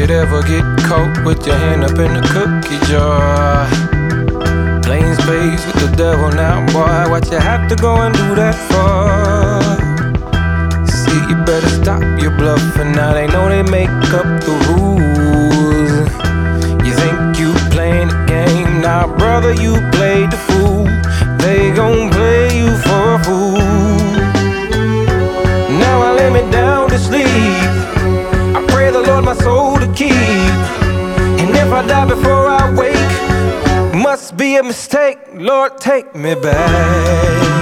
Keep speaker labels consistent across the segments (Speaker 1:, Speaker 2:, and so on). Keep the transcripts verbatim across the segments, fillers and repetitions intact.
Speaker 1: could ever get caught with your hand up in the cookie jar. Playing spades with the devil now, boy, what you have to go and do that for? See, you better stop your bluffing now, they know they make up the rules. You think you playing the game, now brother, you played the fool. They gon' play you for a fool. Now I lay me down to sleep, I pray the Lord my soul to keep. And if I die before I wake, must be a mistake, Lord, take me back.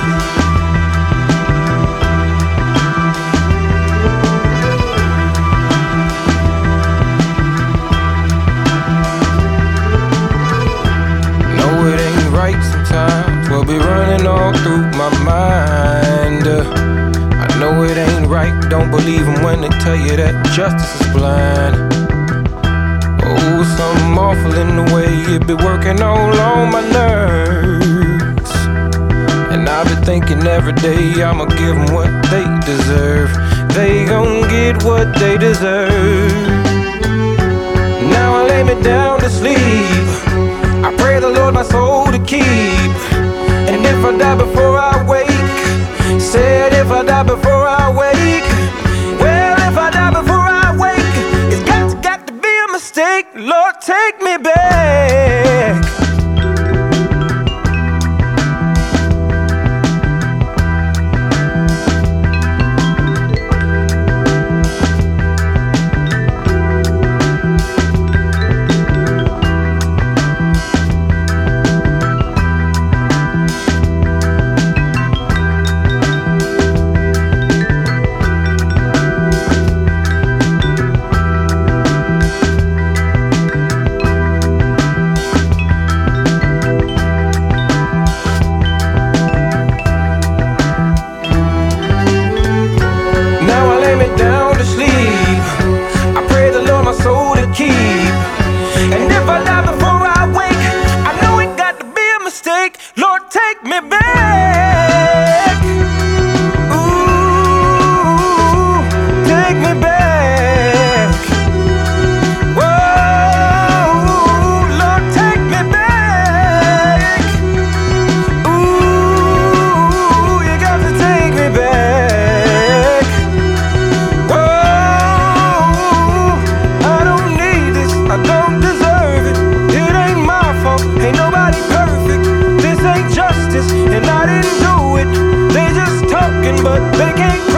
Speaker 1: Sometimes will be running all through my mind. uh, I know it ain't right, don't believe them when they tell you that justice is blind. Oh, something awful in the way it be working all on my nerves. And I've been thinking every day I'ma give them what they deserve. They gon' get what they deserve. Now I lay me down to sleep, I pray the Lord my soul to keep. And if I die before I wake, said if I die before I wake, well, if I die before I wake, it's got to, got to be a mistake, Lord, take me back. Lord, take me back. Ooh, take me back. Whoa, Lord, take me back. Ooh, you got to take me back. Whoa, I don't need this, I don't deserve it. It ain't my fault, ain't nobody perfect. This ain't justice, and I didn't do it. They just talking, but they can't